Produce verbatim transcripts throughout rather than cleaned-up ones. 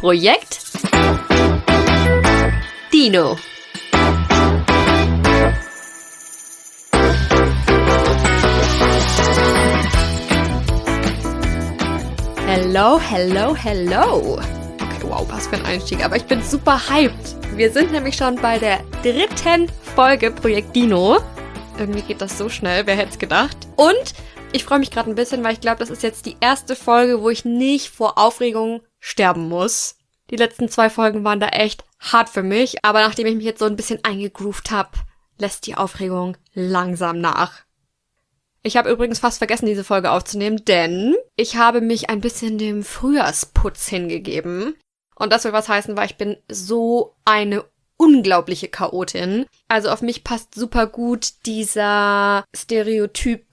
Projekt Dino. Hello, hello, hello. Okay, wow, was für ein Einstieg, aber ich bin super hyped. Wir sind nämlich schon bei der dritten Folge Projekt Dino. Irgendwie geht das so schnell, wer hätte es gedacht. Und ich freue mich gerade ein bisschen, weil ich glaube, das ist jetzt die erste Folge, wo ich nicht vor Aufregung sterben muss. Die letzten zwei Folgen waren da echt hart für mich, aber nachdem ich mich jetzt so ein bisschen eingegroovt habe, lässt die Aufregung langsam nach. Ich habe übrigens fast vergessen, diese Folge aufzunehmen, denn ich habe mich ein bisschen dem Frühjahrsputz hingegeben. Und das will was heißen, weil ich bin so eine unglaubliche Chaotin. Also auf mich passt super gut dieser Stereotyp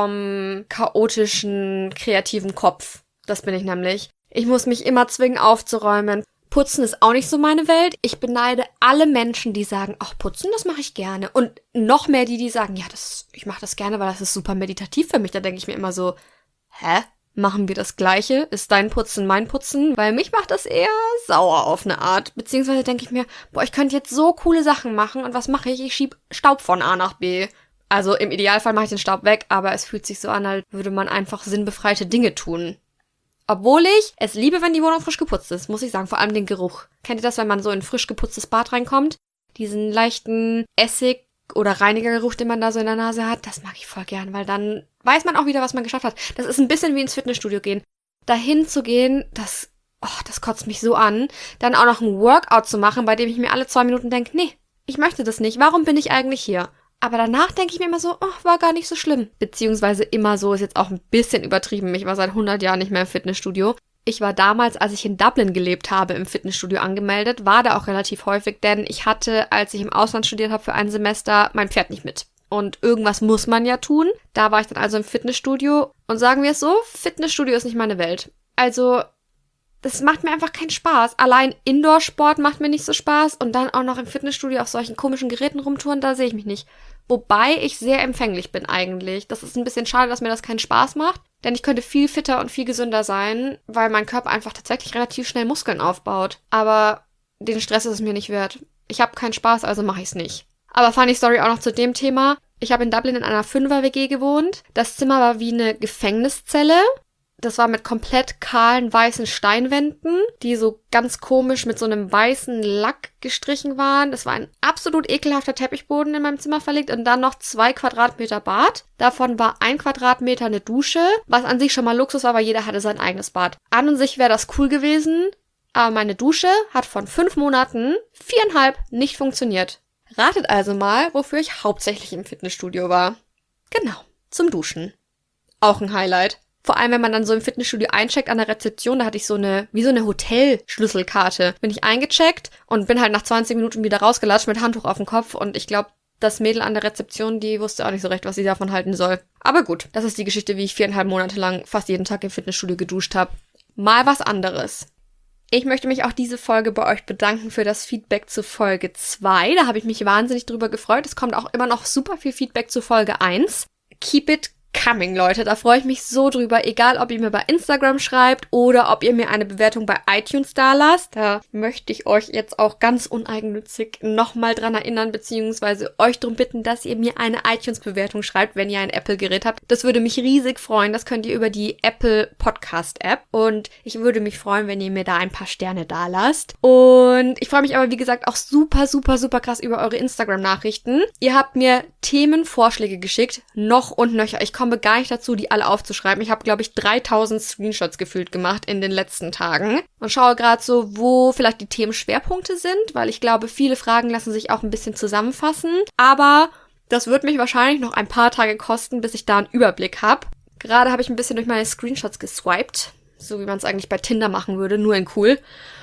vom chaotischen, kreativen Kopf. Das bin ich nämlich. Ich muss mich immer zwingen aufzuräumen. Putzen ist auch nicht so meine Welt. Ich beneide alle Menschen, die sagen, ach, putzen, das mache ich gerne. Und noch mehr die, die sagen, ja, das, ich mache das gerne, weil das ist super meditativ für mich. Da denke ich mir immer so, hä? Machen wir das Gleiche? Ist dein Putzen mein Putzen? Weil mich macht das eher sauer auf eine Art. Beziehungsweise denke ich mir, boah, ich könnte jetzt so coole Sachen machen. Und was mache ich? Ich schieb Staub von A nach B. Also im Idealfall mache ich den Staub weg, aber es fühlt sich so an, als würde man einfach sinnbefreite Dinge tun. Obwohl ich es liebe, wenn die Wohnung frisch geputzt ist, muss ich sagen. Vor allem den Geruch. Kennt ihr das, wenn man so in ein frisch geputztes Bad reinkommt? Diesen leichten Essig- oder Reinigergeruch, den man da so in der Nase hat. Das mag ich voll gern, weil dann weiß man auch wieder, was man geschafft hat. Das ist ein bisschen wie ins Fitnessstudio gehen. Dahin zu gehen, das, oh, das kotzt mich so an. Dann auch noch ein Workout zu machen, bei dem ich mir alle zwei Minuten denke, nee, ich möchte das nicht. Warum bin ich eigentlich hier? Aber danach denke ich mir immer so, oh, war gar nicht so schlimm. Beziehungsweise immer so, ist jetzt auch ein bisschen übertrieben. Ich war seit hundert Jahren nicht mehr im Fitnessstudio. Ich war damals, als ich in Dublin gelebt habe, im Fitnessstudio angemeldet, war da auch relativ häufig, denn ich hatte, als ich im Ausland studiert habe für ein Semester, mein Pferd nicht mit. Und irgendwas muss man ja tun. Da war ich dann also im Fitnessstudio und sagen wir es so, Fitnessstudio ist nicht meine Welt. Also, das macht mir einfach keinen Spaß. Allein Indoor-Sport macht mir nicht so Spaß und dann auch noch im Fitnessstudio auf solchen komischen Geräten rumtouren, da sehe ich mich nicht. Wobei ich sehr empfänglich bin eigentlich. Das ist ein bisschen schade, dass mir das keinen Spaß macht, denn ich könnte viel fitter und viel gesünder sein, weil mein Körper einfach tatsächlich relativ schnell Muskeln aufbaut. Aber den Stress ist es mir nicht wert. Ich habe keinen Spaß, also mache ich es nicht. Aber funny Story auch noch zu dem Thema. Ich habe in Dublin in einer Fünfer-W G gewohnt. Das Zimmer war wie eine Gefängniszelle. Das war mit komplett kahlen, weißen Steinwänden, die so ganz komisch mit so einem weißen Lack gestrichen waren. Das war ein absolut ekelhafter Teppichboden in meinem Zimmer verlegt und dann noch zwei Quadratmeter Bad. Davon war ein Quadratmeter eine Dusche, was an sich schon mal Luxus war, weil jeder hatte sein eigenes Bad. An und sich wäre das cool gewesen, aber meine Dusche hat von fünf Monaten viereinhalb nicht funktioniert. Ratet also mal, wofür ich hauptsächlich im Fitnessstudio war. Genau, zum Duschen. Auch ein Highlight. Vor allem, wenn man dann so im Fitnessstudio eincheckt an der Rezeption, da hatte ich so eine, wie so eine Hotelschlüsselkarte. Bin ich eingecheckt und bin halt nach zwanzig Minuten wieder rausgelatscht mit Handtuch auf dem Kopf und ich glaube, das Mädel an der Rezeption, die wusste auch nicht so recht, was sie davon halten soll. Aber gut, das ist die Geschichte, wie ich viereinhalb Monate lang fast jeden Tag im Fitnessstudio geduscht habe. Mal was anderes. Ich möchte mich auch diese Folge bei euch bedanken für das Feedback zu Folge zwei. Da habe ich mich wahnsinnig drüber gefreut. Es kommt auch immer noch super viel Feedback zu Folge eins. Keep it coming, Leute. Da freue ich mich so drüber. Egal, ob ihr mir bei Instagram schreibt oder ob ihr mir eine Bewertung bei iTunes dalasst. Da möchte ich euch jetzt auch ganz uneigennützig nochmal dran erinnern, beziehungsweise euch darum bitten, dass ihr mir eine iTunes-Bewertung schreibt, wenn ihr ein Apple-Gerät habt. Das würde mich riesig freuen. Das könnt ihr über die Apple Podcast-App. Und ich würde mich freuen, wenn ihr mir da ein paar Sterne dalasst. Und ich freue mich aber, wie gesagt, auch super, super, super krass über eure Instagram-Nachrichten. Ihr habt mir Themenvorschläge geschickt. Noch und nöcher. Ich komme gar nicht dazu, die alle aufzuschreiben. Ich habe, glaube ich, dreitausend Screenshots gefühlt gemacht in den letzten Tagen und schaue gerade so, wo vielleicht die Themenschwerpunkte sind, weil ich glaube, viele Fragen lassen sich auch ein bisschen zusammenfassen. Aber das wird mich wahrscheinlich noch ein paar Tage kosten, bis ich da einen Überblick habe. Gerade habe ich ein bisschen durch meine Screenshots geswiped, so wie man es eigentlich bei Tinder machen würde, nur in cool.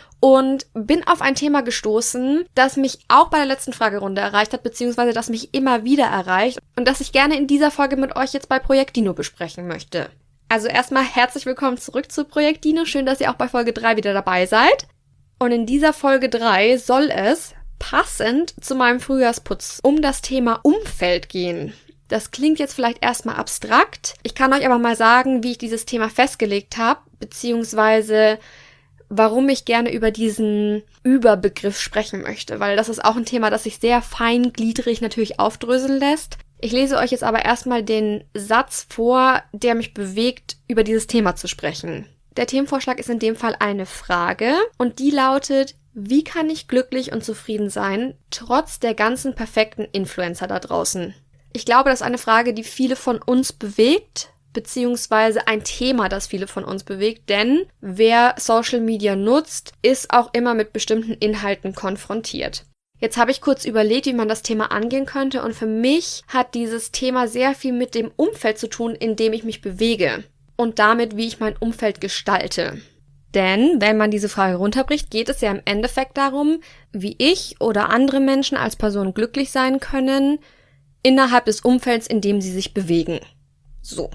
Und bin auf ein Thema gestoßen, das mich auch bei der letzten Fragerunde erreicht hat, beziehungsweise das mich immer wieder erreicht und das ich gerne in dieser Folge mit euch jetzt bei Projekt Dino besprechen möchte. Also erstmal herzlich willkommen zurück zu Projekt Dino. Schön, dass ihr auch bei Folge drei wieder dabei seid. Und in dieser Folge drei soll es, passend zu meinem Frühjahrsputz, um das Thema Umfeld gehen. Das klingt jetzt vielleicht erstmal abstrakt. Ich kann euch aber mal sagen, wie ich dieses Thema festgelegt habe, beziehungsweise warum ich gerne über diesen Überbegriff sprechen möchte, weil das ist auch ein Thema, das sich sehr feingliedrig natürlich aufdröseln lässt. Ich lese euch jetzt aber erstmal den Satz vor, der mich bewegt, über dieses Thema zu sprechen. Der Themenvorschlag ist in dem Fall eine Frage und die lautet: Wie kann ich glücklich und zufrieden sein, trotz der ganzen perfekten Influencer da draußen? Ich glaube, das ist eine Frage, die viele von uns bewegt, beziehungsweise ein Thema, das viele von uns bewegt, denn wer Social Media nutzt, ist auch immer mit bestimmten Inhalten konfrontiert. Jetzt habe ich kurz überlegt, wie man das Thema angehen könnte, und für mich hat dieses Thema sehr viel mit dem Umfeld zu tun, in dem ich mich bewege und damit, wie ich mein Umfeld gestalte. Denn wenn man diese Frage runterbricht, geht es ja im Endeffekt darum, wie ich oder andere Menschen als Person glücklich sein können innerhalb des Umfelds, in dem sie sich bewegen. So.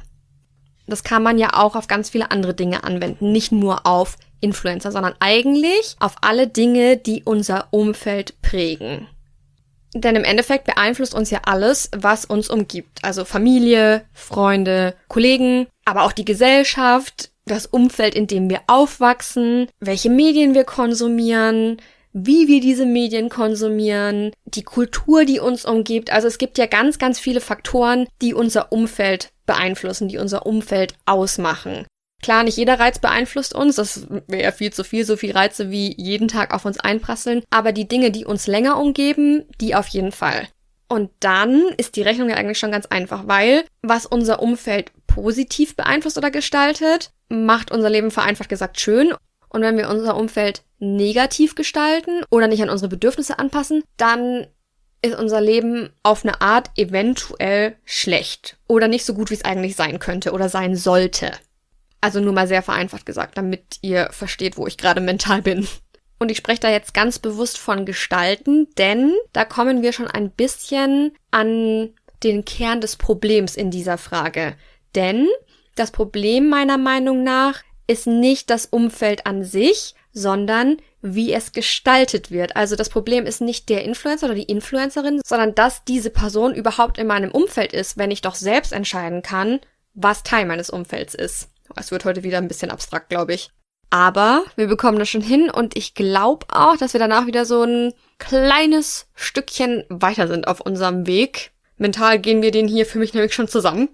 Das kann man ja auch auf ganz viele andere Dinge anwenden, nicht nur auf Influencer, sondern eigentlich auf alle Dinge, die unser Umfeld prägen. Denn im Endeffekt beeinflusst uns ja alles, was uns umgibt. Also Familie, Freunde, Kollegen, aber auch die Gesellschaft, das Umfeld, in dem wir aufwachsen, welche Medien wir konsumieren, wie wir diese Medien konsumieren, die Kultur, die uns umgibt. Also es gibt ja ganz, ganz viele Faktoren, die unser Umfeld beeinflussen, die unser Umfeld ausmachen. Klar, nicht jeder Reiz beeinflusst uns, das wäre ja viel zu viel, so viel Reize wie jeden Tag auf uns einprasseln, aber die Dinge, die uns länger umgeben, die auf jeden Fall. Und dann ist die Rechnung ja eigentlich schon ganz einfach, weil was unser Umfeld positiv beeinflusst oder gestaltet, macht unser Leben vereinfacht gesagt schön. Und wenn wir unser Umfeld negativ gestalten oder nicht an unsere Bedürfnisse anpassen, dann ist unser Leben auf eine Art eventuell schlecht oder nicht so gut, wie es eigentlich sein könnte oder sein sollte. Also nur mal sehr vereinfacht gesagt, damit ihr versteht, wo ich gerade mental bin. Und ich spreche da jetzt ganz bewusst von gestalten, denn da kommen wir schon ein bisschen an den Kern des Problems in dieser Frage. Denn das Problem meiner Meinung nach ist nicht das Umfeld an sich, sondern wie es gestaltet wird. Also das Problem ist nicht der Influencer oder die Influencerin, sondern dass diese Person überhaupt in meinem Umfeld ist, wenn ich doch selbst entscheiden kann, was Teil meines Umfelds ist. Es wird heute wieder ein bisschen abstrakt, glaube ich. Aber wir bekommen das schon hin und ich glaube auch, dass wir danach wieder so ein kleines Stückchen weiter sind auf unserem Weg. Mental gehen wir den hier für mich nämlich schon zusammen.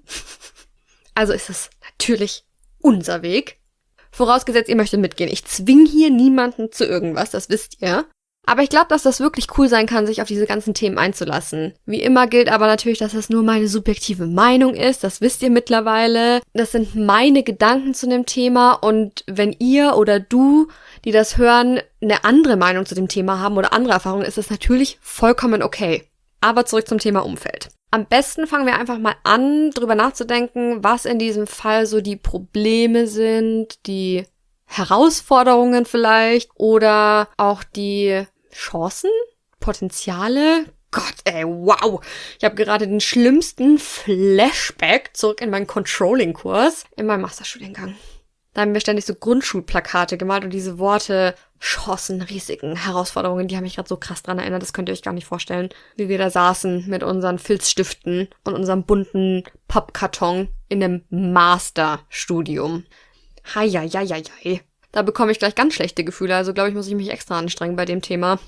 Also ist es natürlich unser Weg. Vorausgesetzt, ihr möchtet mitgehen. Ich zwinge hier niemanden zu irgendwas, das wisst ihr. Aber ich glaube, dass das wirklich cool sein kann, sich auf diese ganzen Themen einzulassen. Wie immer gilt aber natürlich, dass das nur meine subjektive Meinung ist. Das wisst ihr mittlerweile. Das sind meine Gedanken zu dem Thema. Und wenn ihr oder du, die das hören, eine andere Meinung zu dem Thema haben oder andere Erfahrungen, ist das natürlich vollkommen okay. Aber zurück zum Thema Umfeld. Am besten fangen wir einfach mal an, drüber nachzudenken, was in diesem Fall so die Probleme sind, die Herausforderungen vielleicht oder auch die Chancen, Potenziale. Gott, ey, wow. Ich habe gerade den schlimmsten Flashback zurück in meinen Controlling-Kurs in meinem Masterstudiengang. Da haben wir ständig so Grundschulplakate gemalt und diese Worte Chancen, Risiken, Herausforderungen, die haben mich gerade so krass dran erinnert, das könnt ihr euch gar nicht vorstellen, wie wir da saßen mit unseren Filzstiften und unserem bunten Pappkarton in einem Masterstudium. Heieieiei. Da bekomme ich gleich ganz schlechte Gefühle, also glaube ich, muss ich mich extra anstrengen bei dem Thema.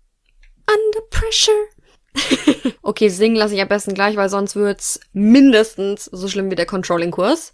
Under pressure. Okay, singen lasse ich am besten gleich, weil sonst wird's mindestens so schlimm wie der Controlling-Kurs.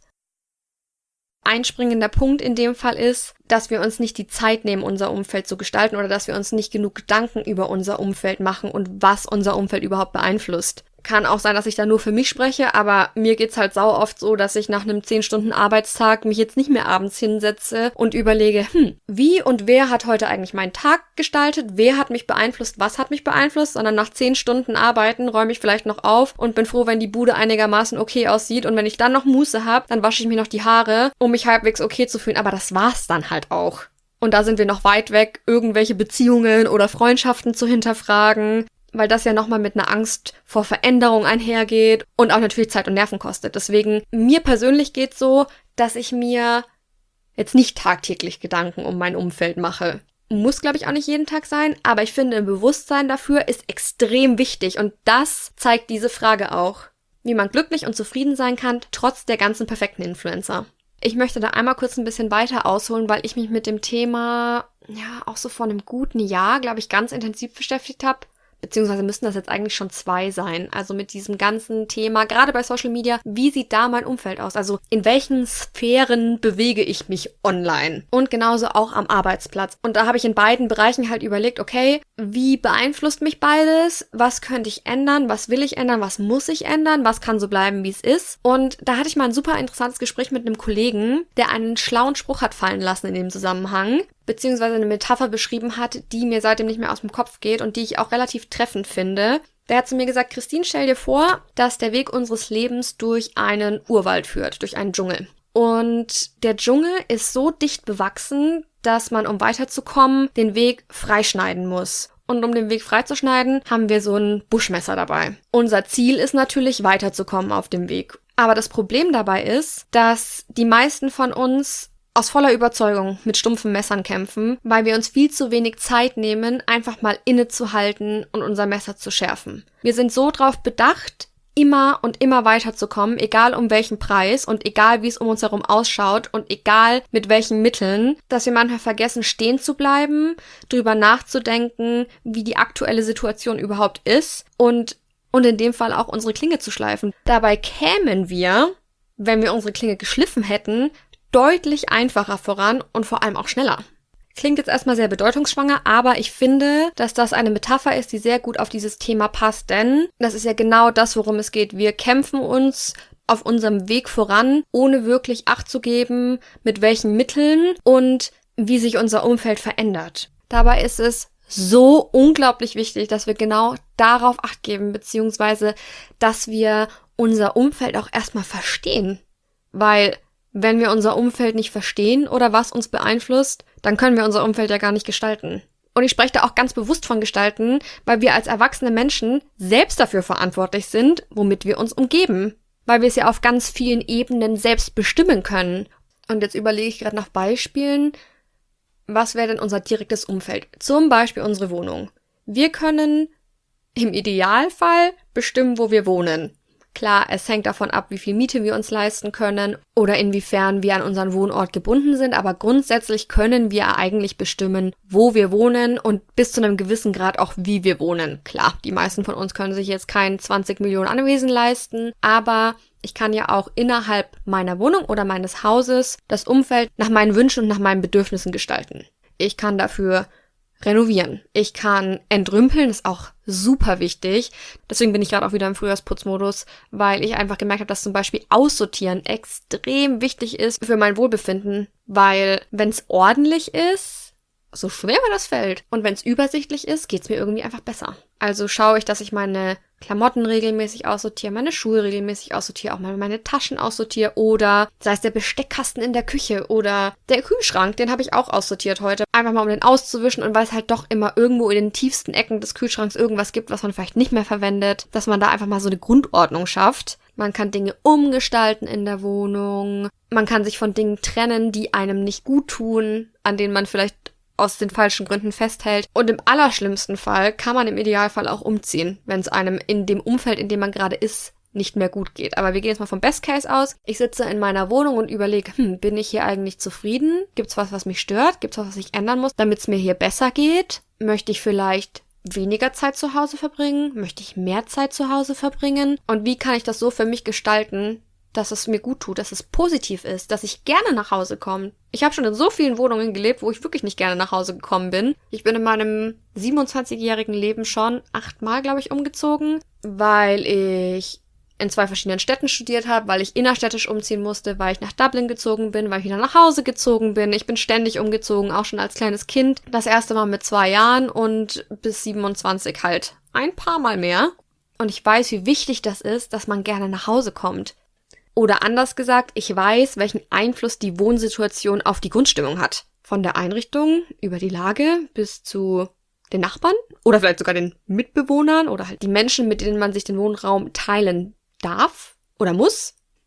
Ein springender Punkt in dem Fall ist, dass wir uns nicht die Zeit nehmen, unser Umfeld zu gestalten oder dass wir uns nicht genug Gedanken über unser Umfeld machen und was unser Umfeld überhaupt beeinflusst. Kann auch sein, dass ich da nur für mich spreche, aber mir geht's halt sau oft so, dass ich nach einem zehn Stunden Arbeitstag mich jetzt nicht mehr abends hinsetze und überlege, hm, wie und wer hat heute eigentlich meinen Tag gestaltet, wer hat mich beeinflusst, was hat mich beeinflusst, sondern nach zehn Stunden Arbeiten räume ich vielleicht noch auf und bin froh, wenn die Bude einigermaßen okay aussieht und wenn ich dann noch Muße habe, dann wasche ich mir noch die Haare, um mich halbwegs okay zu fühlen, aber das war's dann halt auch. Und da sind wir noch weit weg, irgendwelche Beziehungen oder Freundschaften zu hinterfragen, weil das ja nochmal mit einer Angst vor Veränderung einhergeht und auch natürlich Zeit und Nerven kostet. Deswegen, mir persönlich geht's so, dass ich mir jetzt nicht tagtäglich Gedanken um mein Umfeld mache. Muss, glaube ich, auch nicht jeden Tag sein, aber ich finde, ein Bewusstsein dafür ist extrem wichtig und das zeigt diese Frage auch. Wie man glücklich und zufrieden sein kann, trotz der ganzen perfekten Influencer. Ich möchte da einmal kurz ein bisschen weiter ausholen, weil ich mich mit dem Thema, ja, auch so vor einem guten Jahr, glaube ich, ganz intensiv beschäftigt habe. Beziehungsweise müssten das jetzt eigentlich schon zwei sein. Also mit diesem ganzen Thema, gerade bei Social Media, wie sieht da mein Umfeld aus? Also in welchen Sphären bewege ich mich online? Und genauso auch am Arbeitsplatz. Und da habe ich in beiden Bereichen halt überlegt, okay, wie beeinflusst mich beides? Was könnte ich ändern? Was will ich ändern? Was muss ich ändern? Was kann so bleiben, wie es ist? Und da hatte ich mal ein super interessantes Gespräch mit einem Kollegen, der einen schlauen Spruch hat fallen lassen in dem Zusammenhang, beziehungsweise eine Metapher beschrieben hat, die mir seitdem nicht mehr aus dem Kopf geht und die ich auch relativ treffend finde. Der hat zu mir gesagt, Christine, stell dir vor, dass der Weg unseres Lebens durch einen Urwald führt, durch einen Dschungel. Und der Dschungel ist so dicht bewachsen, dass man, um weiterzukommen, den Weg freischneiden muss. Und um den Weg freizuschneiden, haben wir so ein Buschmesser dabei. Unser Ziel ist natürlich, weiterzukommen auf dem Weg. Aber das Problem dabei ist, dass die meisten von uns aus voller Überzeugung mit stumpfen Messern kämpfen, weil wir uns viel zu wenig Zeit nehmen, einfach mal innezuhalten und unser Messer zu schärfen. Wir sind so drauf bedacht, immer und immer weiterzukommen, egal um welchen Preis und egal wie es um uns herum ausschaut und egal mit welchen Mitteln, dass wir manchmal vergessen, stehen zu bleiben, drüber nachzudenken, wie die aktuelle Situation überhaupt ist und, und in dem Fall auch unsere Klinge zu schleifen. Dabei kämen wir, wenn wir unsere Klinge geschliffen hätten, deutlich einfacher voran und vor allem auch schneller. Klingt jetzt erstmal sehr bedeutungsschwanger, aber ich finde, dass das eine Metapher ist, die sehr gut auf dieses Thema passt, denn das ist ja genau das, worum es geht. Wir kämpfen uns auf unserem Weg voran, ohne wirklich Acht zu geben, mit welchen Mitteln und wie sich unser Umfeld verändert. Dabei ist es so unglaublich wichtig, dass wir genau darauf Acht geben, beziehungsweise, dass wir unser Umfeld auch erstmal verstehen, weil wenn wir unser Umfeld nicht verstehen oder was uns beeinflusst, dann können wir unser Umfeld ja gar nicht gestalten. Und ich spreche da auch ganz bewusst von gestalten, weil wir als erwachsene Menschen selbst dafür verantwortlich sind, womit wir uns umgeben. Weil wir es ja auf ganz vielen Ebenen selbst bestimmen können. Und jetzt überlege ich gerade nach Beispielen, was wäre denn unser direktes Umfeld? Zum Beispiel unsere Wohnung. Wir können im Idealfall bestimmen, wo wir wohnen. Klar, es hängt davon ab, wie viel Miete wir uns leisten können oder inwiefern wir an unseren Wohnort gebunden sind, aber grundsätzlich können wir eigentlich bestimmen, wo wir wohnen und bis zu einem gewissen Grad auch, wie wir wohnen. Klar, die meisten von uns können sich jetzt kein zwanzig Millionen Anwesen leisten, aber ich kann ja auch innerhalb meiner Wohnung oder meines Hauses das Umfeld nach meinen Wünschen und nach meinen Bedürfnissen gestalten. Ich kann dafür renovieren. Ich kann entrümpeln, ist auch super wichtig. Deswegen bin ich gerade auch wieder im Frühjahrsputzmodus, weil ich einfach gemerkt habe, dass zum Beispiel Aussortieren extrem wichtig ist für mein Wohlbefinden, weil wenn es ordentlich ist, so schwer mir das fällt, und wenn es übersichtlich ist, geht es mir irgendwie einfach besser. Also schaue ich, dass ich meine Klamotten regelmäßig aussortiere, meine Schuhe regelmäßig aussortiere, auch mal meine Taschen aussortiere oder sei es der Besteckkasten in der Küche oder der Kühlschrank, den habe ich auch aussortiert heute. Einfach mal, um den auszuwischen, und weil es halt doch immer irgendwo in den tiefsten Ecken des Kühlschranks irgendwas gibt, was man vielleicht nicht mehr verwendet, dass man da einfach mal so eine Grundordnung schafft. Man kann Dinge umgestalten in der Wohnung. Man kann sich von Dingen trennen, die einem nicht gut tun, an denen man vielleicht aus den falschen Gründen festhält. Und im allerschlimmsten Fall kann man im Idealfall auch umziehen, wenn es einem in dem Umfeld, in dem man gerade ist, nicht mehr gut geht. Aber wir gehen jetzt mal vom Best Case aus. Ich sitze in meiner Wohnung und überlege, hm, bin ich hier eigentlich zufrieden? Gibt's was, was mich stört? Gibt's was, was ich ändern muss, damit es mir hier besser geht? Möchte ich vielleicht weniger Zeit zu Hause verbringen? Möchte ich mehr Zeit zu Hause verbringen? Und wie kann ich das so für mich gestalten, dass es mir gut tut, dass es positiv ist, dass ich gerne nach Hause komme. Ich habe schon in so vielen Wohnungen gelebt, wo ich wirklich nicht gerne nach Hause gekommen bin. Ich bin in meinem siebenundzwanzigjährigen Leben schon achtmal, glaube ich, umgezogen, weil ich in zwei verschiedenen Städten studiert habe, weil ich innerstädtisch umziehen musste, weil ich nach Dublin gezogen bin, weil ich wieder nach Hause gezogen bin. Ich bin ständig umgezogen, auch schon als kleines Kind. Das erste Mal mit zwei Jahren und bis siebenundzwanzig halt ein paar Mal mehr. Und ich weiß, wie wichtig das ist, dass man gerne nach Hause kommt. Oder anders gesagt, ich weiß, welchen Einfluss die Wohnsituation auf die Grundstimmung hat. Von der Einrichtung über die Lage bis zu den Nachbarn oder vielleicht sogar den Mitbewohnern oder halt die Menschen, mit denen man sich den Wohnraum teilen darf oder muss.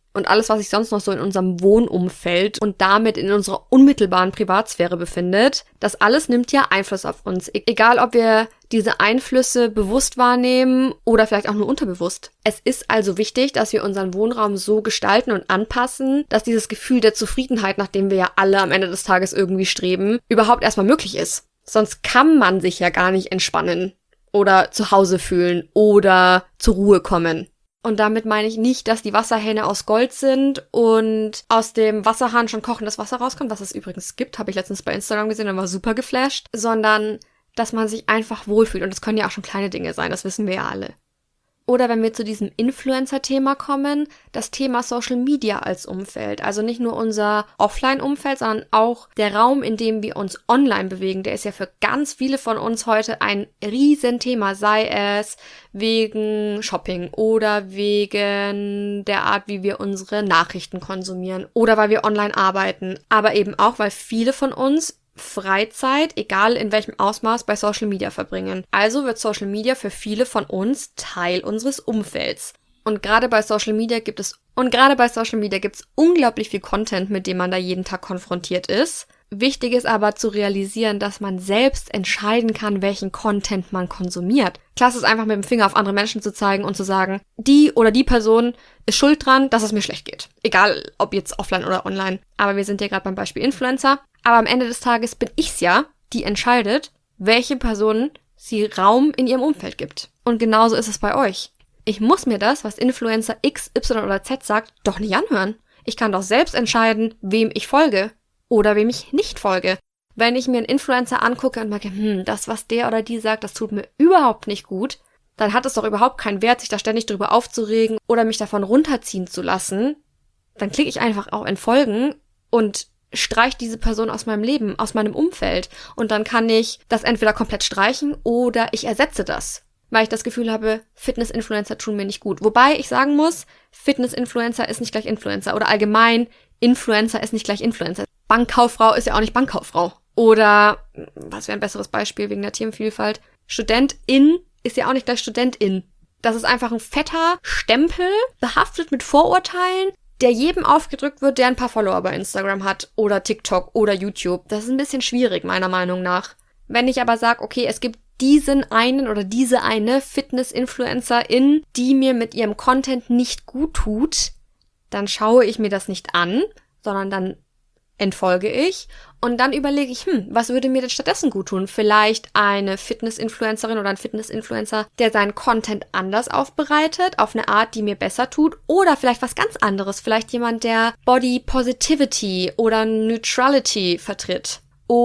und alles, was sich sonst noch so in unserem Wohnumfeld und damit in unserer unmittelbaren Privatsphäre befindet, das alles nimmt ja Einfluss auf uns. E- egal, ob wir diese Einflüsse bewusst wahrnehmen oder vielleicht auch nur unterbewusst. Es ist also wichtig, dass wir unseren Wohnraum so gestalten und anpassen, dass dieses Gefühl der Zufriedenheit, nach dem wir ja alle am Ende des Tages irgendwie streben, überhaupt erstmal möglich ist. Sonst kann man sich ja gar nicht entspannen oder zu Hause fühlen oder zur Ruhe kommen. Und damit meine ich nicht, dass die Wasserhähne aus Gold sind und aus dem Wasserhahn schon kochendes Wasser rauskommt, was es übrigens gibt, habe ich letztens bei Instagram gesehen und war super geflasht, sondern dass man sich einfach wohlfühlt. Und das können ja auch schon kleine Dinge sein, das wissen wir ja alle. Oder wenn wir zu diesem Influencer-Thema kommen, das Thema Social Media als Umfeld. Also nicht nur unser Offline-Umfeld, sondern auch der Raum, in dem wir uns online bewegen. Der ist ja für ganz viele von uns heute ein Riesenthema, sei es wegen Shopping oder wegen der Art, wie wir unsere Nachrichten konsumieren oder weil wir online arbeiten. Aber eben auch, weil viele von uns Freizeit, egal in welchem Ausmaß, bei Social Media verbringen. Also wird Social Media für viele von uns Teil unseres Umfelds. Und gerade bei Social Media gibt es und gerade bei Social Media gibt es unglaublich viel Content, mit dem man da jeden Tag konfrontiert ist. Wichtig ist aber zu realisieren, dass man selbst entscheiden kann, welchen Content man konsumiert. Klasse ist einfach mit dem Finger auf andere Menschen zu zeigen und zu sagen, die oder die Person ist schuld dran, dass es mir schlecht geht. Egal, ob jetzt offline oder online. Aber wir sind ja gerade beim Beispiel Influencer. Aber am Ende des Tages bin ich's ja, die entscheidet, welche Personen sie Raum in ihrem Umfeld gibt. Und genauso ist es bei euch. Ich muss mir das, was Influencer X, Y oder Z sagt, doch nicht anhören. Ich kann doch selbst entscheiden, wem ich folge oder wem ich nicht folge. Wenn ich mir einen Influencer angucke und merke, hm, das, was der oder die sagt, das tut mir überhaupt nicht gut, dann hat es doch überhaupt keinen Wert, sich da ständig drüber aufzuregen oder mich davon runterziehen zu lassen. Dann klicke ich einfach auf Entfolgen und streich diese Person aus meinem Leben, aus meinem Umfeld. Und dann kann ich das entweder komplett streichen oder ich ersetze das. Weil ich das Gefühl habe, Fitness-Influencer tun mir nicht gut. Wobei ich sagen muss, Fitness-Influencer ist nicht gleich Influencer. Oder allgemein, Influencer ist nicht gleich Influencer. Bankkauffrau ist ja auch nicht Bankkauffrau. Oder, was wäre ein besseres Beispiel wegen der Themenvielfalt? Studentin ist ja auch nicht gleich Studentin. Das ist einfach ein fetter Stempel, behaftet mit Vorurteilen, der jedem aufgedrückt wird, der ein paar Follower bei Instagram hat oder TikTok oder YouTube. Das ist ein bisschen schwierig, meiner Meinung nach. Wenn ich aber sage, okay, es gibt diesen einen oder diese eine Fitness-Influencerin, die mir mit ihrem Content nicht gut tut, dann schaue ich mir das nicht an, sondern dann entfolge ich und dann überlege ich, hm, was würde mir denn stattdessen gut tun? Vielleicht eine Fitness-Influencerin oder ein Fitness-Influencer, der seinen Content anders aufbereitet, auf eine Art, die mir besser tut, oder vielleicht was ganz anderes, vielleicht jemand, der Body Positivity oder Neutrality vertritt.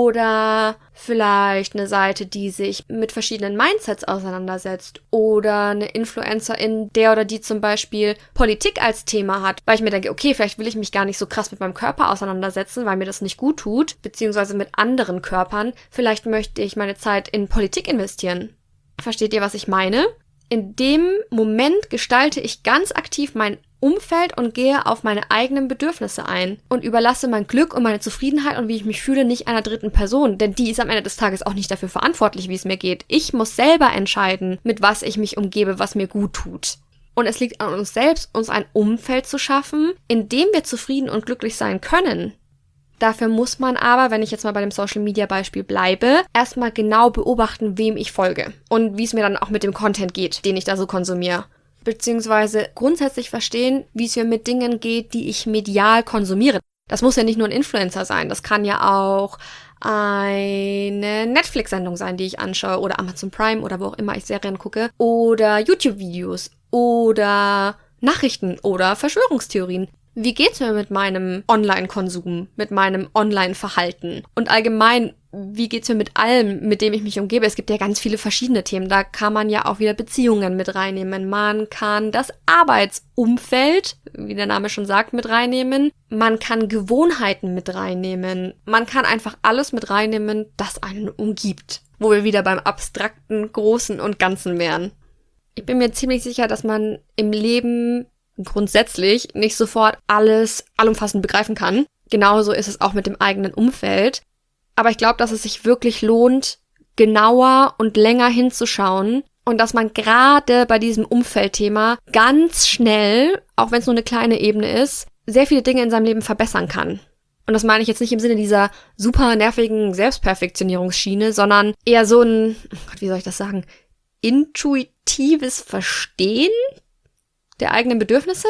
Oder vielleicht eine Seite, die sich mit verschiedenen Mindsets auseinandersetzt. Oder eine Influencerin, der oder die zum Beispiel Politik als Thema hat. Weil ich mir denke, okay, vielleicht will ich mich gar nicht so krass mit meinem Körper auseinandersetzen, weil mir das nicht gut tut. Beziehungsweise mit anderen Körpern. Vielleicht möchte ich meine Zeit in Politik investieren. Versteht ihr, was ich meine? In dem Moment gestalte ich ganz aktiv mein Umfeld und gehe auf meine eigenen Bedürfnisse ein und überlasse mein Glück und meine Zufriedenheit und wie ich mich fühle nicht einer dritten Person, denn die ist am Ende des Tages auch nicht dafür verantwortlich, wie es mir geht. Ich muss selber entscheiden, mit was ich mich umgebe, was mir gut tut. Und es liegt an uns selbst, uns ein Umfeld zu schaffen, in dem wir zufrieden und glücklich sein können. Dafür muss man aber, wenn ich jetzt mal bei dem Social-Media-Beispiel bleibe, erstmal genau beobachten, wem ich folge und wie es mir dann auch mit dem Content geht, den ich da so konsumiere. Beziehungsweise grundsätzlich verstehen, wie es mir mit Dingen geht, die ich medial konsumiere. Das muss ja nicht nur ein Influencer sein, das kann ja auch eine Netflix-Sendung sein, die ich anschaue oder Amazon Prime oder wo auch immer ich Serien gucke oder YouTube-Videos oder Nachrichten oder Verschwörungstheorien. Wie geht's mir mit meinem Online-Konsum, mit meinem Online-Verhalten? Und allgemein, wie geht's mir mit allem, mit dem ich mich umgebe? Es gibt ja ganz viele verschiedene Themen. Da kann man ja auch wieder Beziehungen mit reinnehmen. Man kann das Arbeitsumfeld, wie der Name schon sagt, mit reinnehmen. Man kann Gewohnheiten mit reinnehmen. Man kann einfach alles mit reinnehmen, das einen umgibt. Wo wir wieder beim abstrakten, Großen und Ganzen wären. Ich bin mir ziemlich sicher, dass man im Leben grundsätzlich nicht sofort alles allumfassend begreifen kann. Genauso ist es auch mit dem eigenen Umfeld. Aber ich glaube, dass es sich wirklich lohnt, genauer und länger hinzuschauen, Und dass man gerade bei diesem Umfeldthema ganz schnell, auch wenn es nur eine kleine Ebene ist, sehr viele Dinge in seinem Leben verbessern kann. Und das meine ich jetzt nicht im Sinne dieser super nervigen Selbstperfektionierungsschiene, sondern eher so ein, oh Gott, wie soll ich das sagen, intuitives Verstehen der eigenen Bedürfnisse.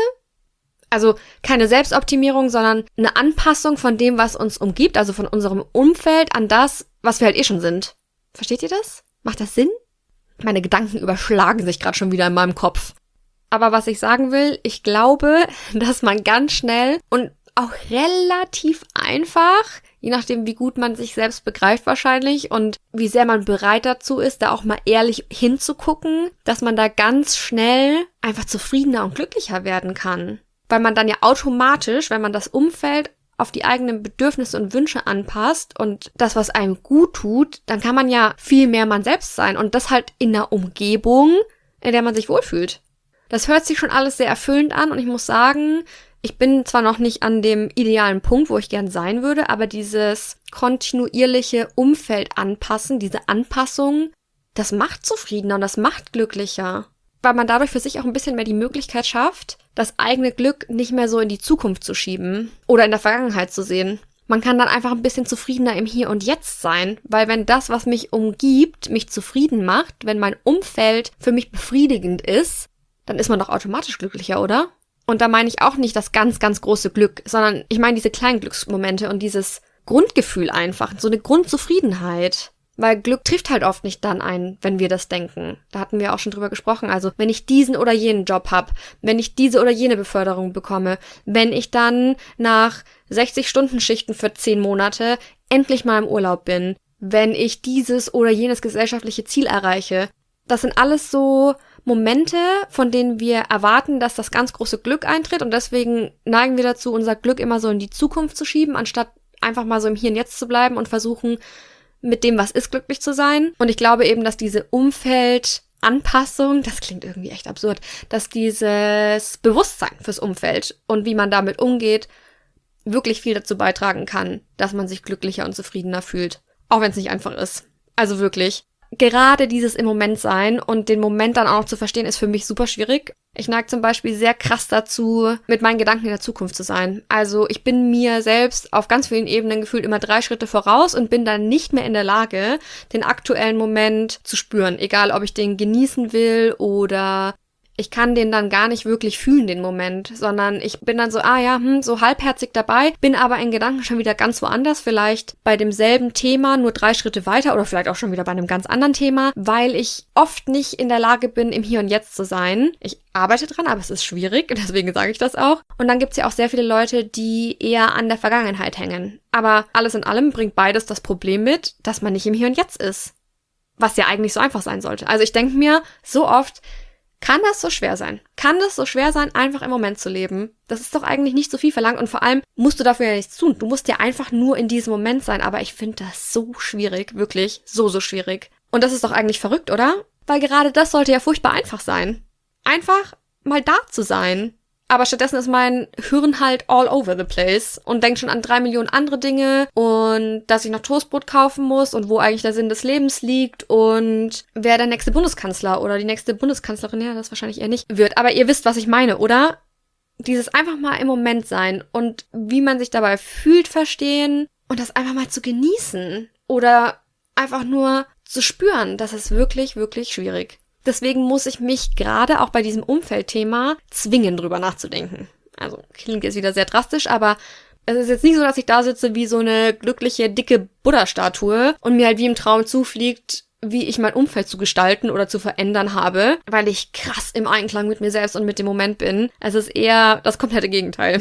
Also keine Selbstoptimierung, sondern eine Anpassung von dem, was uns umgibt, also von unserem Umfeld an das, was wir halt eh schon sind. Versteht ihr das? Macht das Sinn? Meine Gedanken überschlagen sich gerade schon wieder in meinem Kopf. Aber was ich sagen will, ich glaube, dass man ganz schnell und auch relativ einfach, je nachdem, wie gut man sich selbst begreift wahrscheinlich und wie sehr man bereit dazu ist, da auch mal ehrlich hinzugucken, dass man da ganz schnell einfach zufriedener und glücklicher werden kann. Weil man dann ja automatisch, wenn man das Umfeld auf die eigenen Bedürfnisse und Wünsche anpasst und das, was einem gut tut, dann kann man ja viel mehr man selbst sein und das halt in einer Umgebung, in der man sich wohlfühlt. Das hört sich schon alles sehr erfüllend an und ich muss sagen, ich bin zwar noch nicht an dem idealen Punkt, wo ich gern sein würde, aber dieses kontinuierliche Umfeld anpassen, diese Anpassung, das macht zufriedener und das macht glücklicher. Weil man dadurch für sich auch ein bisschen mehr die Möglichkeit schafft, das eigene Glück nicht mehr so in die Zukunft zu schieben oder in der Vergangenheit zu sehen. Man kann dann einfach ein bisschen zufriedener im Hier und Jetzt sein, weil wenn das, was mich umgibt, mich zufrieden macht, wenn mein Umfeld für mich befriedigend ist, dann ist man doch automatisch glücklicher, oder? Und da meine ich auch nicht das ganz, ganz große Glück, sondern ich meine diese kleinen Glücksmomente und dieses Grundgefühl einfach, so eine Grundzufriedenheit. Weil Glück trifft halt oft nicht dann ein, wenn wir das denken. Da hatten wir auch schon drüber gesprochen. Also wenn ich diesen oder jenen Job habe, wenn ich diese oder jene Beförderung bekomme, wenn ich dann nach sechzig-Stunden-Schichten für zehn Monate endlich mal im Urlaub bin, wenn ich dieses oder jenes gesellschaftliche Ziel erreiche. Das sind alles so Momente, von denen wir erwarten, dass das ganz große Glück eintritt und deswegen neigen wir dazu, unser Glück immer so in die Zukunft zu schieben, anstatt einfach mal so im Hier und Jetzt zu bleiben und versuchen, mit dem, was ist, glücklich zu sein. Und ich glaube eben, dass diese Umfeldanpassung, das klingt irgendwie echt absurd, dass dieses Bewusstsein fürs Umfeld und wie man damit umgeht, wirklich viel dazu beitragen kann, dass man sich glücklicher und zufriedener fühlt. Auch wenn es nicht einfach ist. Also wirklich. Gerade dieses im Moment sein und den Moment dann auch noch zu verstehen, ist für mich super schwierig. Ich neige zum Beispiel sehr krass dazu, mit meinen Gedanken in der Zukunft zu sein. Also ich bin mir selbst auf ganz vielen Ebenen gefühlt immer drei Schritte voraus und bin dann nicht mehr in der Lage, den aktuellen Moment zu spüren. Egal, ob ich den genießen will oder ich kann den dann gar nicht wirklich fühlen, den Moment, sondern ich bin dann so, ah ja, hm, so halbherzig dabei, bin aber in Gedanken schon wieder ganz woanders, vielleicht bei demselben Thema, nur drei Schritte weiter oder vielleicht auch schon wieder bei einem ganz anderen Thema, weil ich oft nicht in der Lage bin, im Hier und Jetzt zu sein. Ich arbeite dran, aber es ist schwierig, deswegen sage ich das auch. Und dann gibt's ja auch sehr viele Leute, die eher an der Vergangenheit hängen. Aber alles in allem bringt beides das Problem mit, dass man nicht im Hier und Jetzt ist. Was ja eigentlich so einfach sein sollte. Also ich denke mir so oft, kann das so schwer sein? Kann das so schwer sein, einfach im Moment zu leben? Das ist doch eigentlich nicht so viel verlangt und vor allem musst du dafür ja nichts tun. Du musst ja einfach nur in diesem Moment sein, aber ich finde das so schwierig, wirklich so, so schwierig. Und das ist doch eigentlich verrückt, oder? Weil gerade das sollte ja furchtbar einfach sein. Einfach mal da zu sein. Aber stattdessen ist mein Hirn halt all over the place und denkt schon an drei Millionen andere Dinge und dass ich noch Toastbrot kaufen muss und wo eigentlich der Sinn des Lebens liegt und wer der nächste Bundeskanzler oder die nächste Bundeskanzlerin, ja, das wahrscheinlich eher nicht, wird. Aber ihr wisst, was ich meine, oder? Dieses einfach mal im Moment sein und wie man sich dabei fühlt verstehen und das einfach mal zu genießen oder einfach nur zu spüren, das ist wirklich, wirklich schwierig. Deswegen muss ich mich gerade auch bei diesem Umfeldthema zwingen, drüber nachzudenken. Also klingt jetzt wieder sehr drastisch, aber es ist jetzt nicht so, dass ich da sitze wie so eine glückliche, dicke Buddha-Statue und mir halt wie im Traum zufliegt, wie ich mein Umfeld zu gestalten oder zu verändern habe, weil ich krass im Einklang mit mir selbst und mit dem Moment bin. Es ist eher das komplette Gegenteil.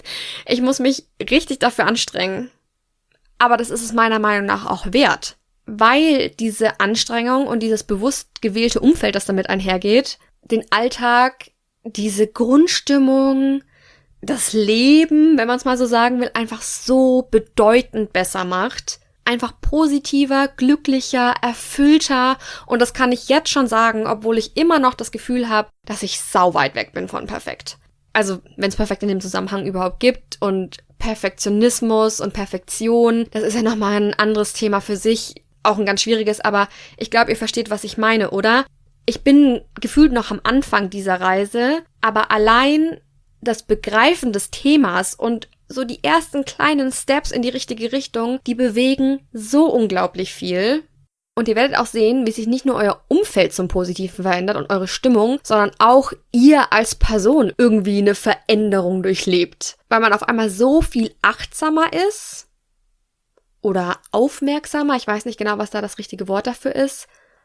Ich muss mich richtig dafür anstrengen. Aber das ist es meiner Meinung nach auch wert. Weil diese Anstrengung und dieses bewusst gewählte Umfeld, das damit einhergeht, den Alltag, diese Grundstimmung, das Leben, wenn man es mal so sagen will, einfach so bedeutend besser macht. Einfach positiver, glücklicher, erfüllter. Und das kann ich jetzt schon sagen, obwohl ich immer noch das Gefühl habe, dass ich sau weit weg bin von perfekt. Also, wenn es perfekt in dem Zusammenhang überhaupt gibt und Perfektionismus und Perfektion, das ist ja nochmal ein anderes Thema für sich. Auch ein ganz schwieriges, aber ich glaube, ihr versteht, was ich meine, oder? Ich bin gefühlt noch am Anfang dieser Reise, aber allein das Begreifen des Themas und so die ersten kleinen Steps in die richtige Richtung, die bewegen so unglaublich viel. Und ihr werdet auch sehen, wie sich nicht nur euer Umfeld zum Positiven verändert und eure Stimmung, sondern auch ihr als Person irgendwie eine Veränderung durchlebt. Weil man auf einmal so viel achtsamer ist oder aufmerksamer, ich weiß nicht genau, was da das richtige Wort dafür ist,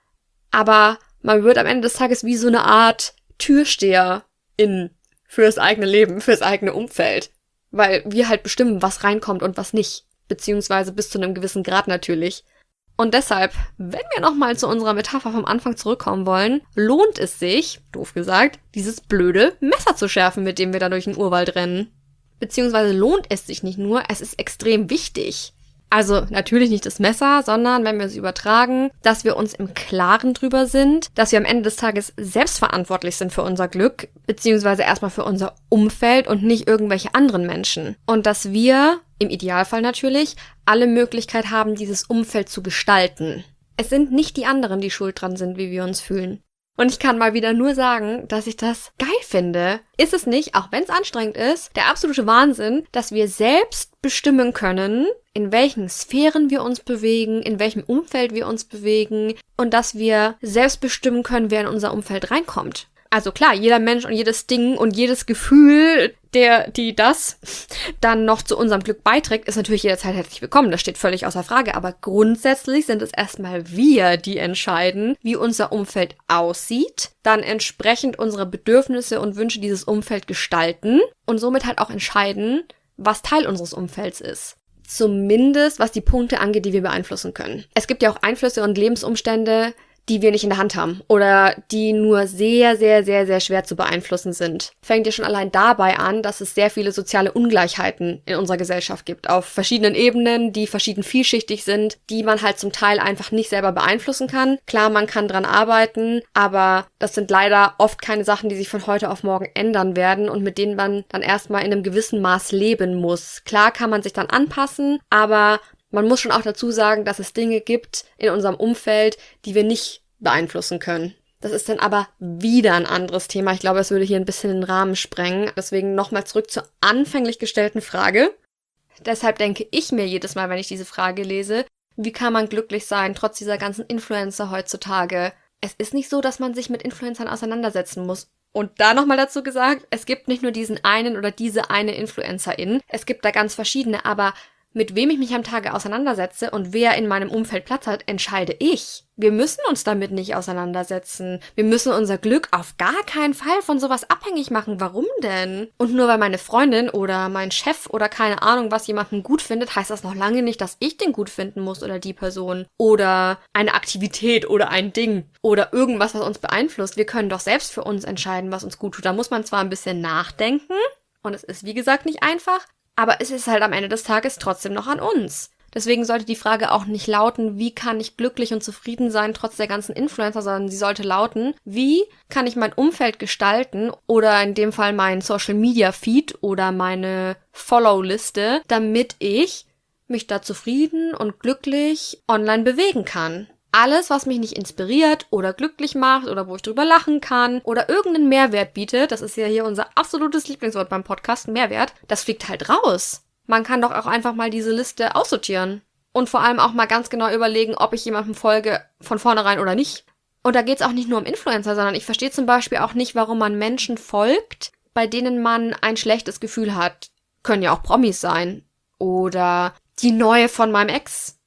aber man wird am Ende des Tages wie so eine Art Türsteher in fürs eigene Leben, fürs eigene Umfeld. Weil wir halt bestimmen, was reinkommt und was nicht. Beziehungsweise bis zu einem gewissen Grad natürlich. Und deshalb, wenn wir nochmal zu unserer Metapher vom Anfang zurückkommen wollen, lohnt es sich, doof gesagt, dieses blöde Messer zu schärfen, mit dem wir da durch den Urwald rennen. Beziehungsweise lohnt es sich nicht nur, es ist extrem wichtig. Also natürlich nicht das Messer, sondern wenn wir es übertragen, dass wir uns im Klaren drüber sind, dass wir am Ende des Tages selbstverantwortlich sind für unser Glück, beziehungsweise erstmal für unser Umfeld und nicht irgendwelche anderen Menschen. Und dass wir, im Idealfall natürlich, alle Möglichkeit haben, dieses Umfeld zu gestalten. Es sind nicht die anderen, die schuld dran sind, wie wir uns fühlen. Und ich kann mal wieder nur sagen, dass ich das geil finde. Ist es nicht, auch wenn es anstrengend ist, der absolute Wahnsinn, dass wir selbst bestimmen können, in welchen Sphären wir uns bewegen, in welchem Umfeld wir uns bewegen und dass wir selbst bestimmen können, wer in unser Umfeld reinkommt. Also klar, jeder Mensch und jedes Ding und jedes Gefühl, der, die das dann noch zu unserem Glück beiträgt, ist natürlich jederzeit herzlich willkommen. Das steht völlig außer Frage. Aber grundsätzlich sind es erstmal wir, die entscheiden, wie unser Umfeld aussieht, dann entsprechend unsere Bedürfnisse und Wünsche dieses Umfeld gestalten und somit halt auch entscheiden, was Teil unseres Umfelds ist. Zumindest, was die Punkte angeht, die wir beeinflussen können. Es gibt ja auch Einflüsse und Lebensumstände, die wir nicht in der Hand haben oder die nur sehr, sehr, sehr, sehr schwer zu beeinflussen sind. Fängt ja schon allein dabei an, dass es sehr viele soziale Ungleichheiten in unserer Gesellschaft gibt, auf verschiedenen Ebenen, die verschieden vielschichtig sind, die man halt zum Teil einfach nicht selber beeinflussen kann. Klar, man kann dran arbeiten, aber das sind leider oft keine Sachen, die sich von heute auf morgen ändern werden und mit denen man dann erstmal in einem gewissen Maß leben muss. Klar kann man sich dann anpassen, aber man muss schon auch dazu sagen, dass es Dinge gibt in unserem Umfeld, die wir nicht beeinflussen können. Das ist dann aber wieder ein anderes Thema. Ich glaube, es würde hier ein bisschen den Rahmen sprengen. Deswegen nochmal zurück zur anfänglich gestellten Frage. Deshalb denke ich mir jedes Mal, wenn ich diese Frage lese, wie kann man glücklich sein, trotz dieser ganzen Influencer heutzutage? Es ist nicht so, dass man sich mit Influencern auseinandersetzen muss. Und da nochmal dazu gesagt, es gibt nicht nur diesen einen oder diese eine Influencerin. Es gibt da ganz verschiedene, aber mit wem ich mich am Tage auseinandersetze und wer in meinem Umfeld Platz hat, entscheide ich. Wir müssen uns damit nicht auseinandersetzen. Wir müssen unser Glück auf gar keinen Fall von sowas abhängig machen. Warum denn? Und nur weil meine Freundin oder mein Chef oder keine Ahnung was jemanden gut findet, heißt das noch lange nicht, dass ich den gut finden muss oder die Person. Oder eine Aktivität oder ein Ding. Oder irgendwas, was uns beeinflusst. Wir können doch selbst für uns entscheiden, was uns gut tut. Da muss man zwar ein bisschen nachdenken. Und es ist, wie gesagt, nicht einfach. Aber es ist halt am Ende des Tages trotzdem noch an uns. Deswegen sollte die Frage auch nicht lauten, wie kann ich glücklich und zufrieden sein trotz der ganzen Influencer, sondern sie sollte lauten, wie kann ich mein Umfeld gestalten oder in dem Fall mein Social Media Feed oder meine Follow-Liste, damit ich mich da zufrieden und glücklich online bewegen kann. Alles, was mich nicht inspiriert oder glücklich macht oder wo ich drüber lachen kann oder irgendeinen Mehrwert bietet, das ist ja hier unser absolutes Lieblingswort beim Podcast, Mehrwert, das fliegt halt raus. Man kann doch auch einfach mal diese Liste aussortieren und vor allem auch mal ganz genau überlegen, ob ich jemandem folge, von vornherein oder nicht. Und da geht's auch nicht nur um Influencer, sondern ich verstehe zum Beispiel auch nicht, warum man Menschen folgt, bei denen man ein schlechtes Gefühl hat. Können ja auch Promis sein oder die Neue von meinem Ex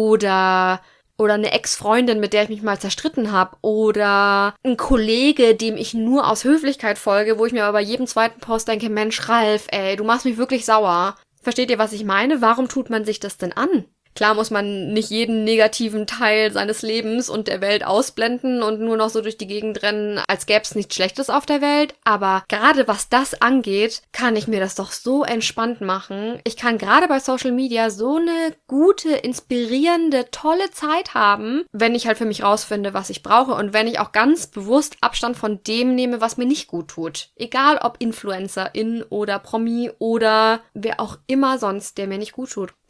oder Oder eine Ex-Freundin, mit der ich mich mal zerstritten habe. Oder ein Kollege, dem ich nur aus Höflichkeit folge, wo ich mir aber bei jedem zweiten Post denke, Mensch, Ralf, ey, du machst mich wirklich sauer. Versteht ihr, was ich meine? Warum tut man sich das denn an? Klar muss man nicht jeden negativen Teil seines Lebens und der Welt ausblenden und nur noch so durch die Gegend rennen, als gäbe es nichts Schlechtes auf der Welt. Aber gerade was das angeht, kann ich mir das doch so entspannt machen. Ich kann gerade bei Social Media so eine gute, inspirierende, tolle Zeit haben, wenn ich halt für mich rausfinde, was ich brauche und wenn ich auch ganz bewusst Abstand von dem nehme, was mir nicht gut tut. Egal ob Influencerin oder Promi oder wer auch immer sonst, der mir nicht gut tut.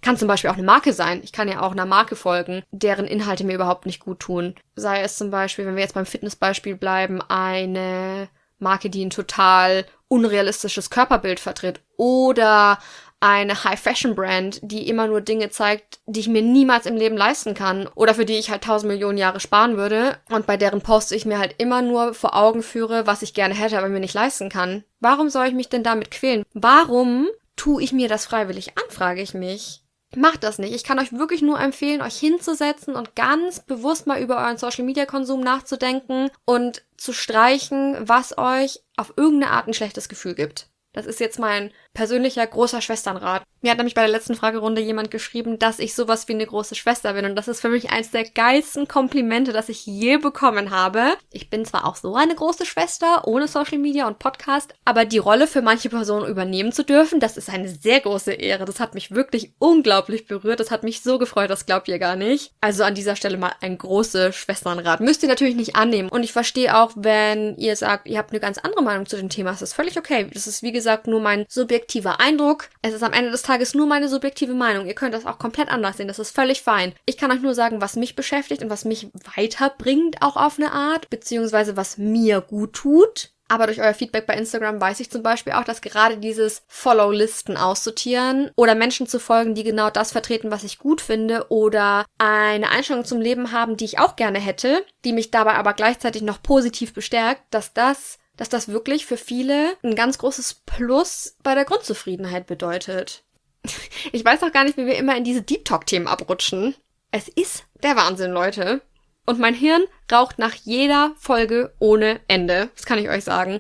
Kann zum Beispiel auch eine Marke sein. Ich kann ja auch einer Marke folgen, deren Inhalte mir überhaupt nicht gut tun. Sei es zum Beispiel, wenn wir jetzt beim Fitnessbeispiel bleiben, eine Marke, die ein total unrealistisches Körperbild vertritt. Oder eine High-Fashion-Brand, die immer nur Dinge zeigt, die ich mir niemals im Leben leisten kann oder für die ich halt tausend Millionen Jahre sparen würde und bei deren Posts ich mir halt immer nur vor Augen führe, was ich gerne hätte, aber mir nicht leisten kann. Warum soll ich mich denn damit quälen? Warum tue ich mir das freiwillig an, frage ich mich. Macht das nicht. Ich kann euch wirklich nur empfehlen, euch hinzusetzen und ganz bewusst mal über euren Social-Media-Konsum nachzudenken und zu streichen, was euch auf irgendeine Art ein schlechtes Gefühl gibt. Das ist jetzt mein persönlicher großer Schwesternrat. Mir hat nämlich bei der letzten Fragerunde jemand geschrieben, dass ich sowas wie eine große Schwester bin. Und das ist für mich eines der geilsten Komplimente, das ich je bekommen habe. Ich bin zwar auch so eine große Schwester, ohne Social Media und Podcast, aber die Rolle für manche Personen übernehmen zu dürfen, das ist eine sehr große Ehre. Das hat mich wirklich unglaublich berührt. Das hat mich so gefreut, das glaubt ihr gar nicht. Also an dieser Stelle mal ein großer Schwesternrat. Müsst ihr natürlich nicht annehmen. Und ich verstehe auch, wenn ihr sagt, ihr habt eine ganz andere Meinung zu dem Thema. Das ist völlig okay. Das ist, wie gesagt, nur mein subjektiver Eindruck. Es ist am Ende des Tages nur meine subjektive Meinung. Ihr könnt das auch komplett anders sehen. Das ist völlig fein. Ich kann euch nur sagen, was mich beschäftigt und was mich weiterbringt, auch auf eine Art, beziehungsweise was mir gut tut. Aber durch euer Feedback bei Instagram weiß ich zum Beispiel auch, dass gerade dieses Follow-Listen aussortieren oder Menschen zu folgen, die genau das vertreten, was ich gut finde oder eine Einstellung zum Leben haben, die ich auch gerne hätte, die mich dabei aber gleichzeitig noch positiv bestärkt, dass das dass das wirklich für viele ein ganz großes Plus bei der Grundzufriedenheit bedeutet. Ich weiß auch gar nicht, wie wir immer in diese Deep Talk-Themen abrutschen. Es ist der Wahnsinn, Leute. Und mein Hirn raucht nach jeder Folge ohne Ende. Das kann ich euch sagen.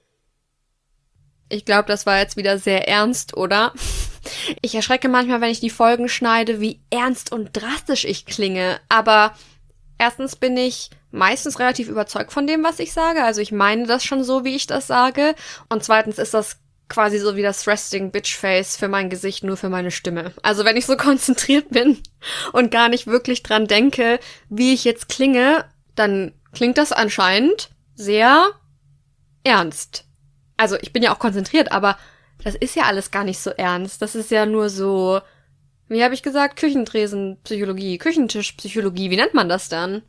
Ich glaube, das war jetzt wieder sehr ernst, oder? Ich erschrecke manchmal, wenn ich die Folgen schneide, wie ernst und drastisch ich klinge. Aber erstens bin ich meistens relativ überzeugt von dem, was ich sage. Also ich meine das schon so, wie ich das sage. Und zweitens ist das quasi so wie das Resting Bitch Face für mein Gesicht, nur für meine Stimme. Also wenn ich so konzentriert bin und gar nicht wirklich dran denke, wie ich jetzt klinge, dann klingt das anscheinend sehr ernst. Also ich bin ja auch konzentriert, aber das ist ja alles gar nicht so ernst. Das ist ja nur so, wie habe ich gesagt, Küchentresenpsychologie, Küchentischpsychologie, wie nennt man das dann?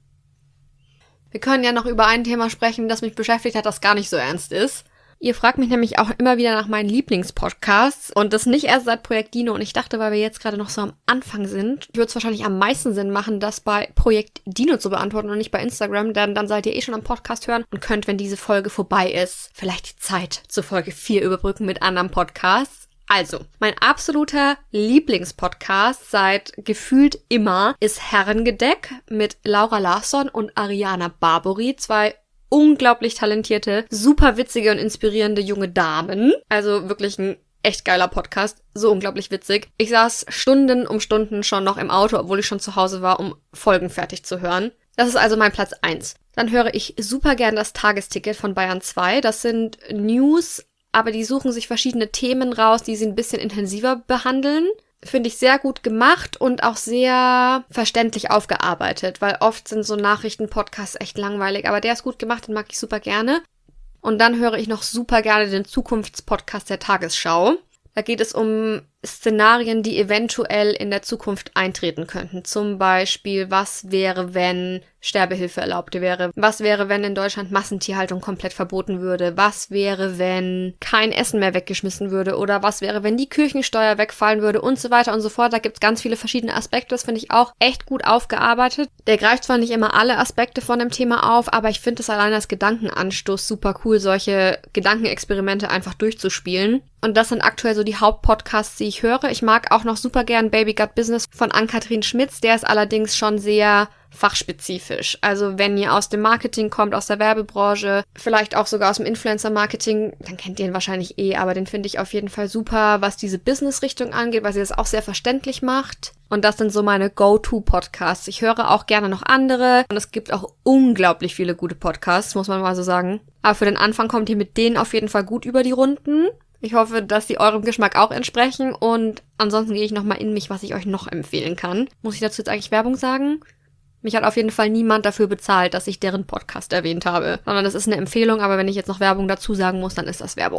Wir können ja noch über ein Thema sprechen, das mich beschäftigt hat, das gar nicht so ernst ist. Ihr fragt mich nämlich auch immer wieder nach meinen Lieblingspodcasts und das nicht erst seit Projekt Dino und ich dachte, weil wir jetzt gerade noch so am Anfang sind, würde es wahrscheinlich am meisten Sinn machen, das bei Projekt Dino zu beantworten und nicht bei Instagram, denn dann seid ihr eh schon am Podcast hören und könnt, wenn diese Folge vorbei ist, vielleicht die Zeit zur Folge vier überbrücken mit anderen Podcasts. Also, mein absoluter Lieblingspodcast seit gefühlt immer ist Herrengedeck mit Laura Larsson und Ariana Barbori, zwei unglaublich talentierte, super witzige und inspirierende junge Damen. Also wirklich ein echt geiler Podcast, so unglaublich witzig. Ich saß Stunden um Stunden schon noch im Auto, obwohl ich schon zu Hause war, um Folgen fertig zu hören. Das ist also mein Platz eins. Dann höre ich super gern das Tagesticket von Bayern zwei. Das sind News, aber die suchen sich verschiedene Themen raus, die sie ein bisschen intensiver behandeln. Finde ich sehr gut gemacht und auch sehr verständlich aufgearbeitet, weil oft sind so Nachrichtenpodcasts echt langweilig, aber der ist gut gemacht, den mag ich super gerne. Und dann höre ich noch super gerne den Zukunftspodcast der Tagesschau. Da geht es um Szenarien, die eventuell in der Zukunft eintreten könnten. Zum Beispiel, was wäre, wenn Sterbehilfe erlaubt wäre? Was wäre, wenn in Deutschland Massentierhaltung komplett verboten würde? Was wäre, wenn kein Essen mehr weggeschmissen würde? Oder was wäre, wenn die Kirchensteuer wegfallen würde? Und so weiter und so fort. Da gibt es ganz viele verschiedene Aspekte. Das finde ich auch echt gut aufgearbeitet. Der greift zwar nicht immer alle Aspekte von dem Thema auf, aber ich finde es allein als Gedankenanstoß super cool, solche Gedankenexperimente einfach durchzuspielen. Und das sind aktuell so die Hauptpodcasts, die ich höre. Ich mag auch noch super gern Baby Got Business von Ann-Kathrin Schmitz. Der ist allerdings schon sehr fachspezifisch. Also wenn ihr aus dem Marketing kommt, aus der Werbebranche, vielleicht auch sogar aus dem Influencer-Marketing, dann kennt ihr ihn wahrscheinlich eh, aber den finde ich auf jeden Fall super, was diese Business-Richtung angeht, weil sie das auch sehr verständlich macht. Und das sind so meine Go-To-Podcasts. Ich höre auch gerne noch andere und es gibt auch unglaublich viele gute Podcasts, muss man mal so sagen. Aber für den Anfang kommt ihr mit denen auf jeden Fall gut über die Runden. Ich hoffe, dass sie eurem Geschmack auch entsprechen und ansonsten gehe ich nochmal in mich, was ich euch noch empfehlen kann. Muss ich dazu jetzt eigentlich Werbung sagen? Mich hat auf jeden Fall niemand dafür bezahlt, dass ich deren Podcast erwähnt habe, sondern das ist eine Empfehlung, aber wenn ich jetzt noch Werbung dazu sagen muss, dann ist das Werbung.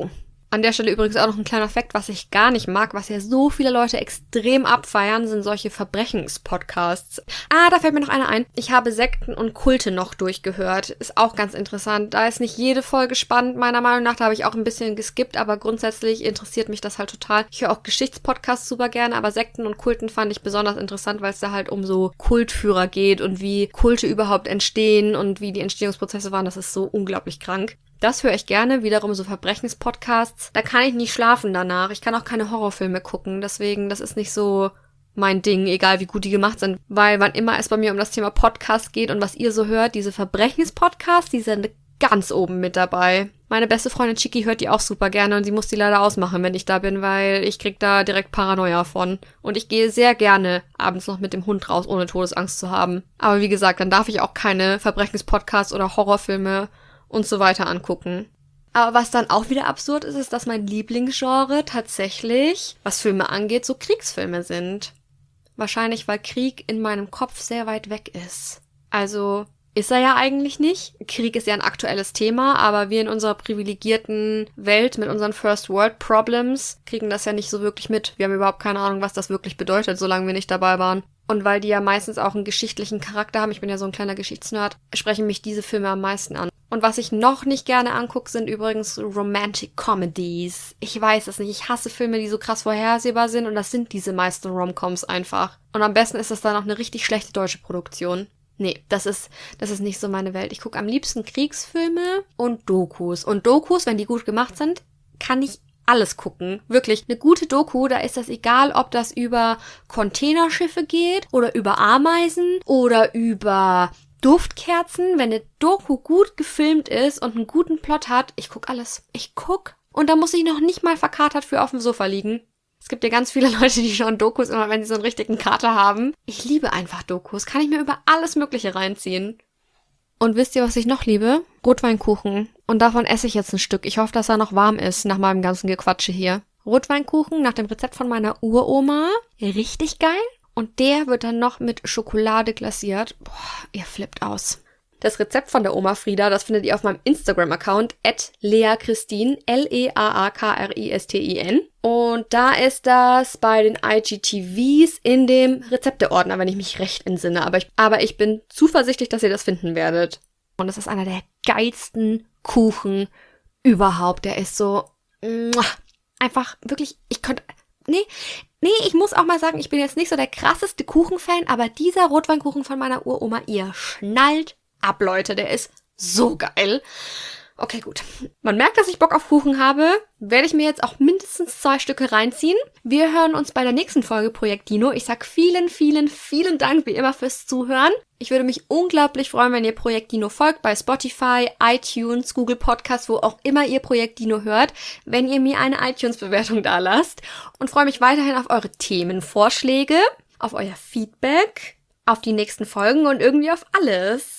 An der Stelle übrigens auch noch ein kleiner Fakt, was ich gar nicht mag, was ja so viele Leute extrem abfeiern, sind solche Verbrechenspodcasts. Ah, da fällt mir noch einer ein. Ich habe Sekten und Kulte noch durchgehört. Ist auch ganz interessant. Da ist nicht jede Folge spannend, meiner Meinung nach. Da habe ich auch ein bisschen geskippt, aber grundsätzlich interessiert mich das halt total. Ich höre auch Geschichtspodcasts super gerne, aber Sekten und Kulten fand ich besonders interessant, weil es da halt um so Kultführer geht und wie Kulte überhaupt entstehen und wie die Entstehungsprozesse waren. Das ist so unglaublich krank. Das höre ich gerne, wiederum so Verbrechenspodcasts. Da kann ich nicht schlafen danach. Ich kann auch keine Horrorfilme gucken, deswegen, das ist nicht so mein Ding, egal wie gut die gemacht sind. Weil wann immer es bei mir um das Thema Podcast geht und was ihr so hört, diese Verbrechenspodcasts, die sind ganz oben mit dabei. Meine beste Freundin Chiki hört die auch super gerne und sie muss die leider ausmachen, wenn ich da bin, weil ich krieg da direkt Paranoia von. Und ich gehe sehr gerne abends noch mit dem Hund raus, ohne Todesangst zu haben. Aber wie gesagt, dann darf ich auch keine Verbrechenspodcasts oder Horrorfilme und so weiter angucken. Aber was dann auch wieder absurd ist, ist, dass mein Lieblingsgenre tatsächlich, was Filme angeht, so Kriegsfilme sind. Wahrscheinlich, weil Krieg in meinem Kopf sehr weit weg ist. Also ist er ja eigentlich nicht. Krieg ist ja ein aktuelles Thema, aber wir in unserer privilegierten Welt mit unseren First World Problems kriegen das ja nicht so wirklich mit. Wir haben überhaupt keine Ahnung, was das wirklich bedeutet, solange wir nicht dabei waren. Und weil die ja meistens auch einen geschichtlichen Charakter haben, ich bin ja so ein kleiner Geschichtsnerd, sprechen mich diese Filme am meisten an. Und was ich noch nicht gerne angucke, sind übrigens Romantic Comedies. Ich weiß es nicht, ich hasse Filme, die so krass vorhersehbar sind und das sind diese meisten Rom-Coms einfach. Und am besten ist das dann auch eine richtig schlechte deutsche Produktion. Nee, das ist, das ist nicht so meine Welt. Ich gucke am liebsten Kriegsfilme und Dokus. Und Dokus, wenn die gut gemacht sind, kann ich alles gucken. Wirklich, eine gute Doku, da ist das egal, ob das über Containerschiffe geht oder über Ameisen oder über Duftkerzen. Wenn eine Doku gut gefilmt ist und einen guten Plot hat, ich guck alles. Ich guck. Und da muss ich noch nicht mal verkatert für auf dem Sofa liegen. Es gibt ja ganz viele Leute, die schauen Dokus immer, wenn sie so einen richtigen Kater haben. Ich liebe einfach Dokus. Kann ich mir über alles Mögliche reinziehen. Und wisst ihr, was ich noch liebe? Rotweinkuchen. Und davon esse ich jetzt ein Stück. Ich hoffe, dass er noch warm ist nach meinem ganzen Gequatsche hier. Rotweinkuchen nach dem Rezept von meiner Uroma. Richtig geil. Und der wird dann noch mit Schokolade glasiert. Boah, ihr flippt aus. Das Rezept von der Oma Frieda, das findet ihr auf meinem Instagram-Account at leakristin, L E A A K R I S T I N. Und da ist das bei den I G T Vs in dem Rezepteordner, wenn ich mich recht entsinne. Aber ich, aber ich bin zuversichtlich, dass ihr das finden werdet. Und das ist einer der geilsten Kuchen überhaupt. Der ist so muah, einfach wirklich, ich könnte, nee, nee, ich muss auch mal sagen, ich bin jetzt nicht so der krasseste Kuchenfan, aber dieser Rotweinkuchen von meiner Uroma, ihr schnallt ab, Leute, der ist so geil. Okay, gut. Man merkt, dass ich Bock auf Kuchen habe. Werde ich mir jetzt auch mindestens zwei Stücke reinziehen. Wir hören uns bei der nächsten Folge Projekt Dino. Ich sag vielen, vielen, vielen Dank wie immer fürs Zuhören. Ich würde mich unglaublich freuen, wenn ihr Projekt Dino folgt bei Spotify, iTunes, Google Podcasts, wo auch immer ihr Projekt Dino hört, wenn ihr mir eine iTunes-Bewertung da lasst. Und freue mich weiterhin auf eure Themenvorschläge, auf euer Feedback, auf die nächsten Folgen und irgendwie auf alles.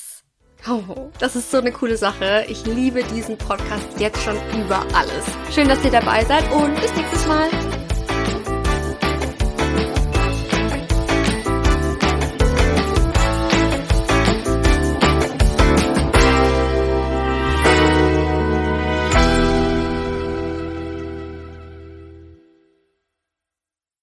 Oh, das ist so eine coole Sache. Ich liebe diesen Podcast jetzt schon über alles. Schön, dass ihr dabei seid und bis nächstes Mal.